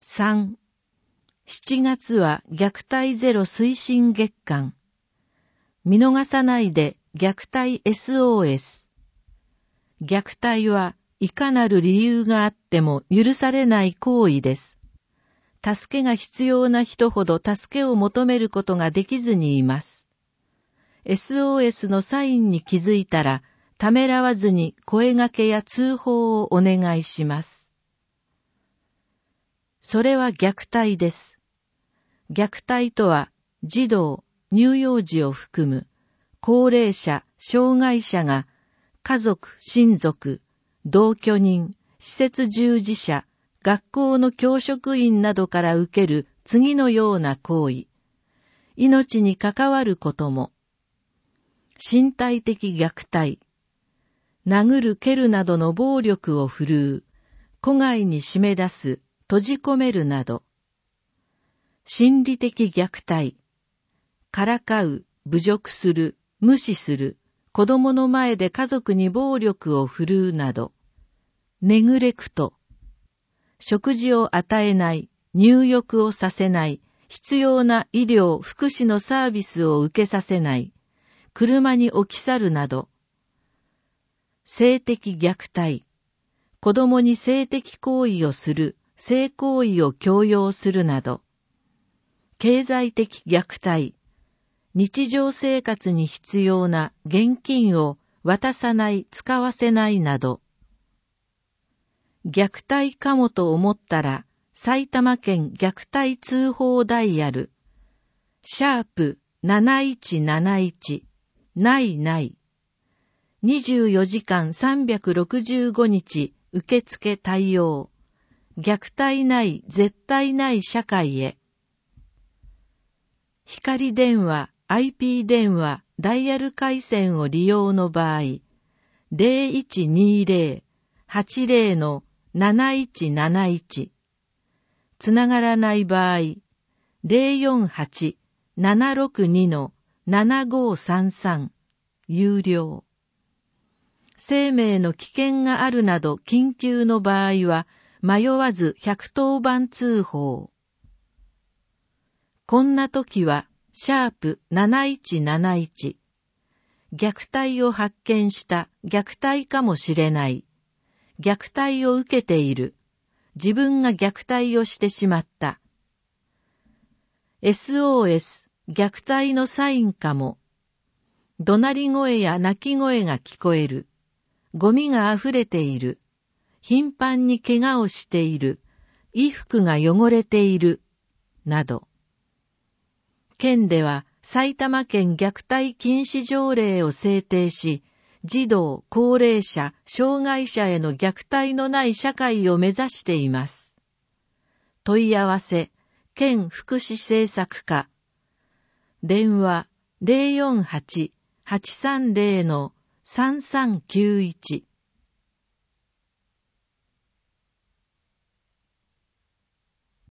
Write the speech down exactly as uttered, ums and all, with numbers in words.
さん、しちがつは虐待ゼロ推進月間。見逃さないで虐待 エスオーエス。虐待はいかなる理由があっても許されない行為です。助けが必要な人ほど助けを求めることができずにいます。エスオーエス のサインに気づいたら、ためらわずに声掛けや通報をお願いします。それは虐待です。虐待とは、児童、乳幼児を含む、高齢者、障害者が、家族、親族、同居人、施設従事者、学校の教職員などから受ける次のような行為。命に関わることも。身体的虐待。殴る蹴るなどの暴力を振るう。戸外に締め出す、閉じ込めるなど。心理的虐待。からかう、侮辱する、無視する、子供の前で家族に暴力を振るうなど。ネグレクト。食事を与えない、入浴をさせない、必要な医療・福祉のサービスを受けさせない、車に置き去るなど。性的虐待。子供に性的行為をする、性行為を強要するなど。経済的虐待。日常生活に必要な現金を渡さない、使わせないなど。虐待かもと思ったら、埼玉県虐待通報ダイヤル、シャープなないちなないち、ないない。にじゅうよじかんさんびゃくろくじゅうごにち受付対応。虐待ない絶対ない社会へ。光電話、アイピー 電話、ダイヤル回線を利用の場合、ゼロいちにゼロ はちゼロのなないちなないち。つながらない場合、ゼロよんはち ななろくにのななごさんさん。有料。生命の危険があるなど緊急の場合は、迷わずひゃくとおばん通報。こんな時は、シャープなないちなないち。虐待を発見した虐待かもしれない。虐待を受けている。自分が虐待をしてしまった。エスオーエス、虐待のサインかも。怒鳴り声や泣き声が聞こえる。ゴミがあふれている。頻繁に怪我をしている。衣服が汚れている。など。県では埼玉県虐待禁止条例を制定し、児童、高齢者、障害者への虐待のない社会を目指しています。問い合わせ、県福祉政策課。電話ゼロよんはち はちさんゼロのさんさんきゅういち。